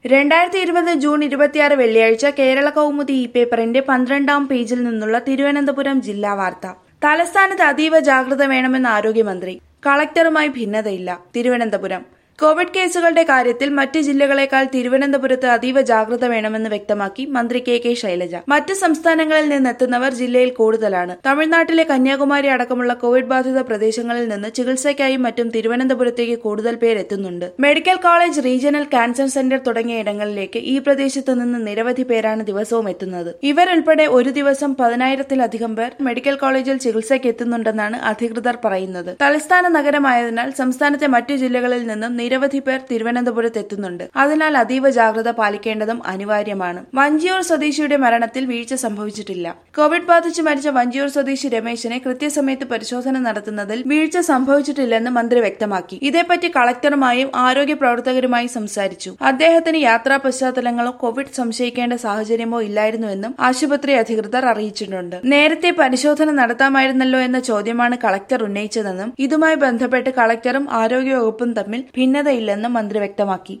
2020 June 26 വെള്ളിയാഴ്ച കേരള കൗമുദി പേപ്പറിന്റെ 12-ാം പേജിൽ നിന്നുള്ള തിരുവനന്തപുരം ജില്ലാ വാർത്ത. തലസ്ഥാനത്ത് അതീവ ജാഗ്രത വേണമെന്ന് ആരോഗ്യമന്ത്രി. കളക്ടറുമായി ഭിന്നതയില്ല. തിരുവനന്തപുരം. കോവിഡ് കേസുകളുടെ കാര്യത്തിൽ മറ്റ് ജില്ലകളെക്കാൾ തിരുവനന്തപുരത്ത് അതീവ ജാഗ്രത വേണമെന്ന് വ്യക്തമാക്കി മന്ത്രി കെ ശൈലജ. മറ്റ് സംസ്ഥാനങ്ങളിൽ നിന്നെത്തുന്നവർ ജില്ലയിൽ കൂടുതലാണ്. തമിഴ്നാട്ടിലെ കന്യാകുമാരി അടക്കമുള്ള കോവിഡ് ബാധിത പ്രദേശങ്ങളിൽ നിന്ന് ചികിത്സയ്ക്കായും മറ്റും തിരുവനന്തപുരത്തേക്ക് കൂടുതൽ പേർ എത്തുന്നുണ്ട്. Medical college, regional cancer centre തുടങ്ങിയ ഇടങ്ങളിലേക്ക് ഈ പ്രദേശത്ത് നിന്ന് നിരവധി പേരാണ് ദിവസവും എത്തുന്നത്. ഇവരുൾപ്പെടെ ഒരു ദിവസം 10,000-ത്തിലധികം പേർ മെഡിക്കൽ കോളേജിൽ ചികിത്സയ്ക്ക് എത്തുന്നുണ്ടെന്നാണ് അധികൃതർ പറയുന്നത്. തലസ്ഥാന നഗരമായതിനാൽ സംസ്ഥാനത്തെ മറ്റു ജില്ലകളിൽ നിന്നും നിരവധി പേർ തിരുവനന്തപുരത്ത് എത്തുന്നുണ്ട്. അതിനാൽ അതീവ ജാഗ്രത പാലിക്കേണ്ടതും അനിവാര്യമാണ്. വഞ്ചിയൂർ സ്വദേശിയുടെ മരണത്തിൽ വീഴ്ച സംഭവിച്ചിട്ടില്ല. കോവിഡ് ബാധിച്ച് മരിച്ച വഞ്ചിയൂർ സ്വദേശി രമേശിനെ കൃത്യസമയത്ത് പരിശോധന നടത്തുന്നതിൽ വീഴ്ച സംഭവിച്ചിട്ടില്ലെന്ന് മന്ത്രി വ്യക്തമാക്കി. ഇതേപ്പറ്റി കളക്ടറുമായും ആരോഗ്യ പ്രവർത്തകരുമായും സംസാരിച്ചു. അദ്ദേഹത്തിന് യാത്രാ പശ്ചാത്തലങ്ങളോ കോവിഡ് സംശയിക്കേണ്ട സാഹചര്യമോ ഇല്ലായിരുന്നുവെന്നും ആശുപത്രി അധികൃതർ അറിയിച്ചിട്ടുണ്ട്. നേരത്തെ പരിശോധന നടത്താമായിരുന്നല്ലോ എന്ന ചോദ്യമാണ് കളക്ടർ ഉന്നയിച്ചതെന്നും ഇതുമായി ബന്ധപ്പെട്ട് കളക്ടറും ആരോഗ്യവകുപ്പും തമ്മിൽ ഭിന്നതയില്ലെന്നും മന്ത്രി വ്യക്തമാക്കി.